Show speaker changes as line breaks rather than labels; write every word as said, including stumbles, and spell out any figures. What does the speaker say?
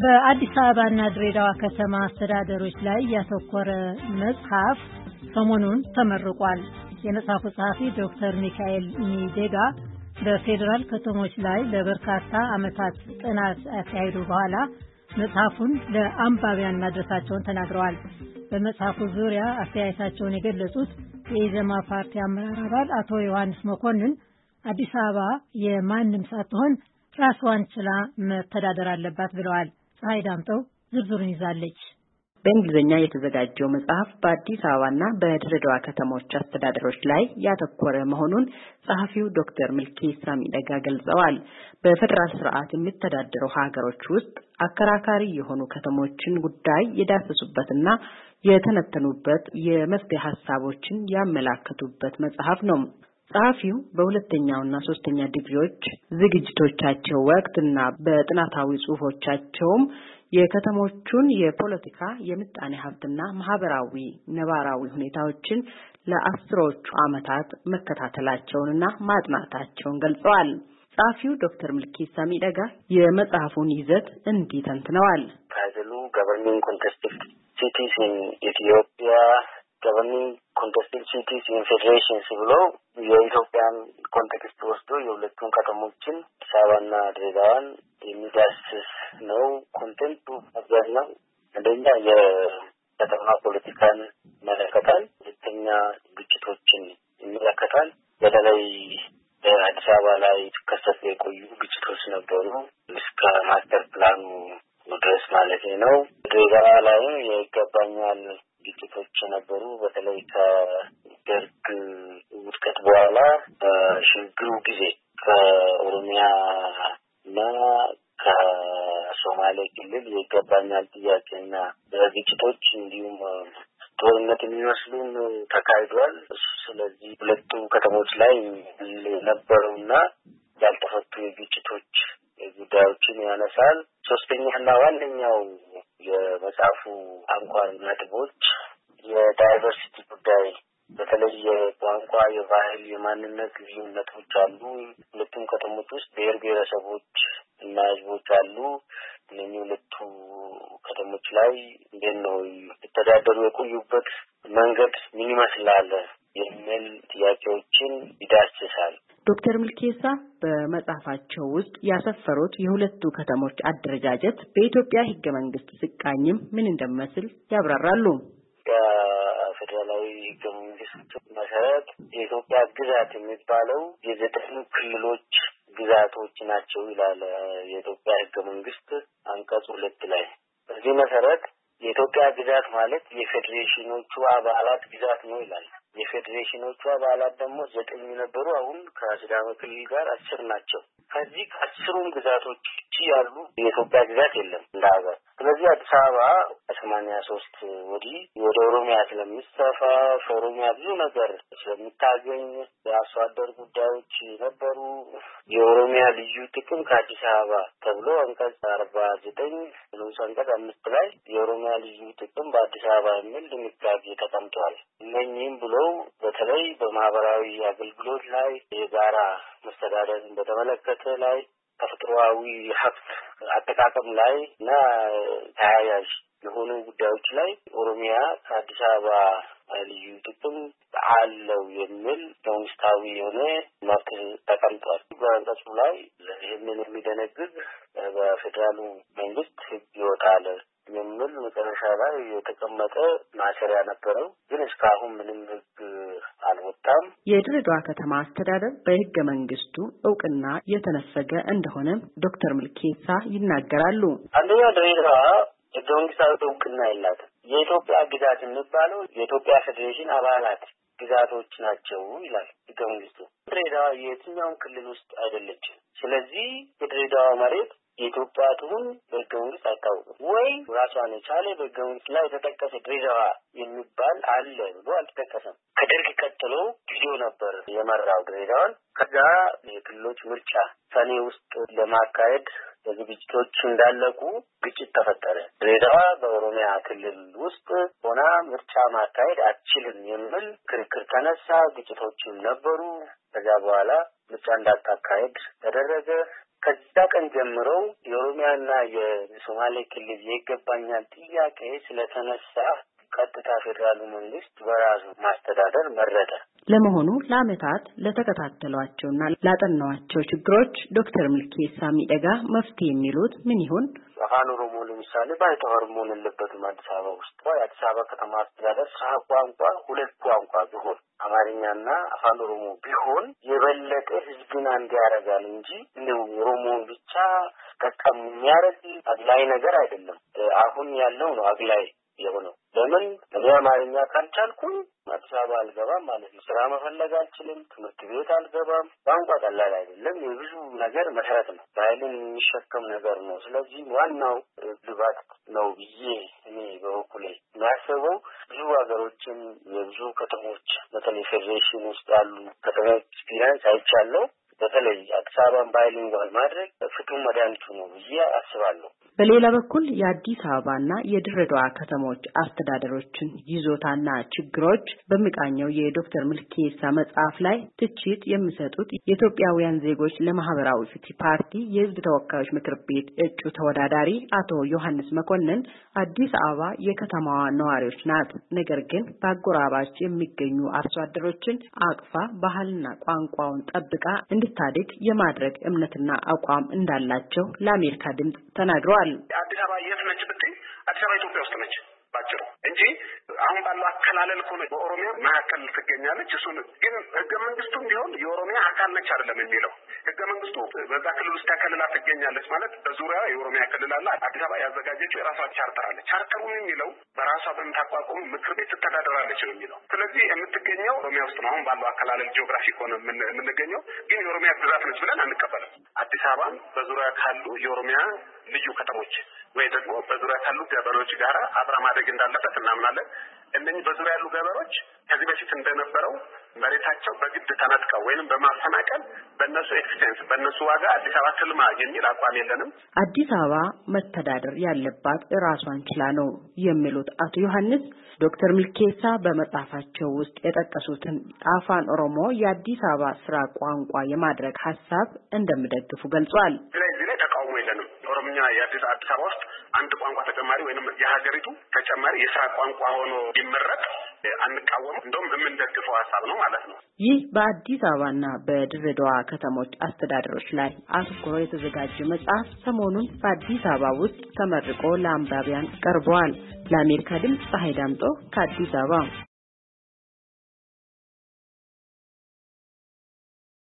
በአዲስ አበባና ድሬዳዋ ከተማ አስተዳደሮች ላይ ያተኮረ መጽሐፍ ሰሞኑን ተመርቋል። የመጽሐፉ ጸሐፊ ዶክተር ሚካኤል ሚዴጋ በፌደራል ከተሞች ላይ ለበርካታ ዓመታት ጥናት አካሄዱ በኋላ መጽሐፉን ለአንባቢያን ማድረሳቸውን ተናግረዋል። በመጽሐፉ ዙሪያ አስተያየታቸውን የገለጹት የኢዜማ ፓርቲ አመራር አባል አቶ ዮሐንስ መኮንን አዲስ አበባ የማንም ሳትሆን ራስዋን ችላ መተዳደር አለባት ብለዋል። ፀሐይ ዳምጠው ዝርዝሩን ይዛለች።
በእንግሊዝኛ የተዘጋጀው መጽሐፍ በአዲስ አበባና በድሬዳዋ ከተሞች አስተዳደሮች ላይ ያተኮረ መሆኑን ጸሐፊው ዶክተር ሚልኬሳ ሚደጋ ገልጸዋል። በፌደራል ስርዓት የሚተዳደሩ ሀገሮች ውስጥ አከራካሪ የሆኑ ከተሞችን ጉዳይ የዳሰሱበትና የተነተኑበት የመፍትሄ ሐሳቦችን ያመላከቱበት መጽሐፍ ነው። ጸሐፊው በሁለተኛውና ሶስተኛ ዲግሪዎች ዝግጅቶቻቸው ወቅትና በጥናታዊ ጽሑፎቻቸውም የከተሞቹን የፖለቲካ የምጣኔ ሀብትና ማህበራዊ ነባራዊ ሁኔታዎችን ለአስሮቹ ዓመታት መከታተላቸውንና ማጥናታቸውን ገልጸዋል። ጸሐፊው ዶክተር ሚልኬሳ ሚደጋ የመጽሐፉን ይዘት እንዲህ ተንትነዋል።
ታይትሉ ገቨርኒንግ ኮንቴስቲቭ ሲቲስ ኢን ኢትዮጵያ ገቨርኒንግ ኮንቴስቲቭ ሲቲስ ኢን ፌዴሬሽንስ ብሎ የኢትዮጵያን ኮንቴክስት ወስዶ የሁለቱን ከተሞችን አዲስ አበባና ድሬዳዋን የሚዳስስ ነው። ኮንቴንቱ አብዛኛው አንደኛ የከተማ ፖለቲካን ይመለከታል፣ ሁለተኛ ግጭቶችን ይመለከታል። በተለይ በአዲስ አበባ ላይ ሲከሰቱ የቆዩ ግጭቶች ነበሩ እስከ ማስተር ፕላኑ ድረስ ማለት ነው። ድሬዳዋ ላይ የይገባኛል ግጭቶች ነበሩ። በተለይ ከደርግ ውድቀት በኋላ በሽግግሩ ጊዜ ከኦሮሚያ እና ከሶማሌ ክልል የይገባኛል ጥያቄና ግጭቶች እንዲሁም ጦርነት የሚመስሉን ተካሂዷል። ስለዚህ ሁለቱ ከተሞች ላይ ነበሩና ያልተፈቱ የግጭቶች ጉዳዮችን ያነሳል። ሶስተኛና ዋነኛው የመጽሐፉ አንኳር ነጥቦች የዳይቨርሲቲ ጉዳይ፣ በተለይ የቋንቋ፣ የባህል፣ የማንነት ልዩነቶች አሉ። ሁለቱም ከተሞች ውስጥ ብሔር ብሔረሰቦች እና ህዝቦች አሉ። እነዚህ ሁለቱ ከተሞች ላይ እንዴት ነው የተዳደሩ የቆዩበት መንገድ ምን ይመስላል የሚል ጥያቄዎችን ይዳስሳል።
ዶክተር ሚልኬሳ በመጽሐፋቸው ውስጥ ያሰፈሩት የሁለቱ ከተሞች አደረጃጀት በኢትዮጵያ ህገ መንግስት ሲቃኝም ምን እንደሚመስል ያብራራሉ።
በፌደራላዊ ህገ መንግስት መሰረት የኢትዮጵያ ግዛት የሚባለው የዘጠኝ ክልሎች ግዛቶች ናቸው ይላል የኢትዮጵያ ህገ መንግስት አንቀጽ ሁለት ላይ። በዚህ መሰረት የኢትዮጵያ ግዛት ማለት የፌዴሬሽኖቹ አባላት ግዛት ነው ይላል። የፌዴሬሽኖቹ አባላት ደግሞ ዘጠኝ ነበሩ። አሁን ከሲዳማ ክልል ጋር አስር ናቸው። ከዚህ ከአስሩም ግዛቶች ውጪ ያሉ የኢትዮጵያ ግዛት የለም እንደ ሀገር። ስለዚህ አዲስ አበባ ከሰማንያ ሶስት ወዲህ ወደ ኦሮሚያ ስለሚሰፋ ኦሮሚያ ብዙ ነገር ስለምታገኝ የአርሶ አደር ጉዳዮች ነበሩ። የኦሮሚያ ልዩ ጥቅም ከአዲስ አበባ ተብሎ አንቀጽ አርባ ዘጠኝ ንዑስ አንቀጽ አምስት ላይ የኦሮሚያ ልዩ ጥቅም በአዲስ አበባ የሚል ድንጋጌ ተቀምጧል። እነኚህም ብሎ በተለይ በማህበራዊ አገልግሎት ላይ የጋራ መስተዳደርን በተመለከተ ላይ ተፈጥሯዊ ሀብት አጠቃቀም ላይ እና ተያያዥ የሆኑ ጉዳዮች ላይ ኦሮሚያ ከአዲስ አበባ ልዩ ጥቅም አለው የሚል መንግስታዊ የሆነ መብት ተቀምጧል። በአንቀጹ ላይ ይህንን የሚደነግግ በፌዴራሉ መንግስት ህግ ይወጣል የሚል መጨረሻ ላይ የተቀመጠ ማሰሪያ ነበረው። ግን እስካሁን ምንም ህግ አልወጣም።
የድሬዳዋ ከተማ አስተዳደር በህገ መንግስቱ እውቅና የተነፈገ እንደሆነ ዶክተር ሚልኬሳ ይናገራሉ።
አንደኛ ድሬዳዋ ህገ መንግስታዊ እውቅና የላትም። የኢትዮጵያ ግዛት የሚባለው የኢትዮጵያ ፌዴሬሽን አባላት ግዛቶች ናቸው ይላል ህገ መንግስቱ። ድሬዳዋ የትኛውም ክልል ውስጥ አይደለችም። ስለዚህ የድሬዳዋ መሬት የኢትዮጵያ ትሁን በህገ መንግስት አይታወቅም ወይ ራሷን የቻለ በህገ መንግስት ላይ የተጠቀሰ ድሬዳዋ የሚባል አለ ብሎ አልተጠቀሰም። ከደርግ ቀጥሎ ጊዜው ነበር የመራው ድሬዳዋን። ከዛ የክልሎች ምርጫ ሰኔ ውስጥ ለማካሄድ ዝግጅቶች እንዳለቁ ግጭት ተፈጠረ። ድሬዳዋ በኦሮሚያ ክልል ውስጥ ሆና ምርጫ ማካሄድ አትችልም የሚል ክርክር ተነሳ። ግጭቶችም ነበሩ። ከዛ በኋላ ምርጫ እንዳታካሄድ ተደረገ። ከዛ ቀን ጀምሮ የኦሮሚያና የሶማሌ ክልል ይገባኛል ጥያቄ ስለተነሳ ቀጥታ ፌደራሉ መንግስት በራሱ ማስተዳደር መረጠ።
ለመሆኑ ለዓመታት ለተከታተሏቸውና ላጠናዋቸው ችግሮች ዶክተር ሚልኬሳ ሚደጋ መፍትሄ የሚሉት ምን ይሆን?
አፋን ኦሮሞ ለምሳሌ ባይተዋር መሆን የለበትም። አዲስ አበባ ውስጥ የአዲስ አበባ ከተማ አስተዳደር ስራ ቋንቋ ሁለት ቋንቋ ቢሆን አማርኛና አፋን ኦሮሞ ቢሆን የበለጠ ህዝብን አንድ ያደርጋል እንጂ እንደው ኦሮሞን ብቻ ተጠቃሚ የሚያደርግ አግላይ ነገር አይደለም። አሁን ያለው ነው አግላይ የሆነው። ለምን እኔ አማርኛ ካልቻልኩኝ አዲስ አበባ አልገባም ማለት ነው። ስራ መፈለግ አልችልም፣ ትምህርት ቤት አልገባም። ቋንቋ ቀላል አይደለም፣ የብዙ ነገር መሰረት ነው፣ ባህልን የሚሸከም ነገር ነው። ስለዚህ ዋናው ልባት ነው ብዬ እኔ በበኩሌ የሚያስበው ብዙ ሀገሮችን የብዙ ከተሞች በተለይ ፌዴሬሽን ውስጥ ያሉ ከተሞች ኤክስፒሪየንስ አይቻለሁ። በተለይ አዲስ አበባን ባይሊንጓል ማድረግ ፍቱን መድኃኒቱ ነው ብዬ አስባለሁ።
በሌላ በኩል የአዲስ አበባና የድሬዳዋ ከተሞች አስተዳደሮችን ይዞታና ችግሮች በሚቃኘው የዶክተር ሚልኬሳ መጽሐፍ ላይ ትችት የሚሰጡት የኢትዮጵያውያን ዜጎች ለማህበራዊ ፍትህ ፓርቲ የህዝብ ተወካዮች ምክር ቤት እጩ ተወዳዳሪ አቶ ዮሐንስ መኮንን አዲስ አበባ የከተማዋ ነዋሪዎች ናት፣ ነገር ግን በአጎራባች የሚገኙ አርሶ አደሮችን አቅፋ ባህልና ቋንቋውን ጠብቃ እንድታድግ የማድረግ እምነትና አቋም እንዳላቸው ለአሜሪካ ድምጽ ተናግረዋል።
አዲስ አበባ የት ነች ብትይ አዲስ አበባ ኢትዮጵያ ውስጥ ነች ባጭሩ እንጂ አሁን ባለው አከላለል እኮ ነው በኦሮሚያ መካከል ትገኛለች። እሱን ግን ህገ መንግስቱም ቢሆን የኦሮሚያ አካል ነች አይደለም የሚለው ህገ መንግስቱ በዛ ክልል ውስጥ ያከልላ ትገኛለች ማለት በዙሪያ የኦሮሚያ ክልል አለ። አዲስ አበባ ያዘጋጀችው የራሷ ቻርተር አለ። ቻርተሩ የሚለው በራሷ በምታቋቁሙ ምክር ቤት ትተዳደራለች ነው የሚለው። ስለዚህ የምትገኘው ኦሮሚያ ውስጥ ነው። አሁን ባለው አከላለል ጂኦግራፊ ሆነ የምንገኘው ግን የኦሮሚያ ግዛት ነች ብለን አንቀበልም። አዲስ አበባ በዙሪያ ካሉ የኦሮሚያ ልዩ ከተሞች ወይ ደግሞ በዙሪያ ካሉ ገበሬዎች ጋር አብራ ማደግ እንዳለበት እናምናለን። እነኚህ በዙሪያ ያሉ ገበሬዎች ከዚህ በፊት እንደነበረው መሬታቸው በግድ ተነጥቀው ወይንም በማፈናቀል በእነሱ ኤክስፔንስ በእነሱ ዋጋ አዲስ አበባ ትልማ የሚል አቋም የለንም።
አዲስ አበባ መተዳደር ያለባት ራሷን ችላ ነው የሚሉት አቶ ዮሐንስ ዶክተር ሚልኬሳ በመጽሐፋቸው ውስጥ የጠቀሱትን አፋን ኦሮሞ የአዲስ አበባ ስራ ቋንቋ የማድረግ ሐሳብ እንደሚደግፉ ገልጿል።
ስለዚህ ላይ ተቃውሞ የለንም። ኦሮምኛ የአዲስ አዲስ አበባ ውስጥ አንድ ቋንቋ ተጨማሪ ወይንም የሀገሪቱ ተጨማሪ የስራ ቋንቋ ሆኖ ቢመረጥ አንቃወም፣ እንደውም የምንደግፈው ሐሳብ ነው ማለት ነው።
ይህ በአዲስ አበባና በድሬዳዋ ከተሞች አስተዳደሮች ላይ አተኩሮ የተዘጋጀ መጽሐፍ ሰሞኑን በአዲስ አበባ ውስጥ ተመርቆ ለአንባቢያን ቀርቧል። ለአሜሪካ ድምጽ ፀሐይ ዳምጦ ከአዲስ አበባ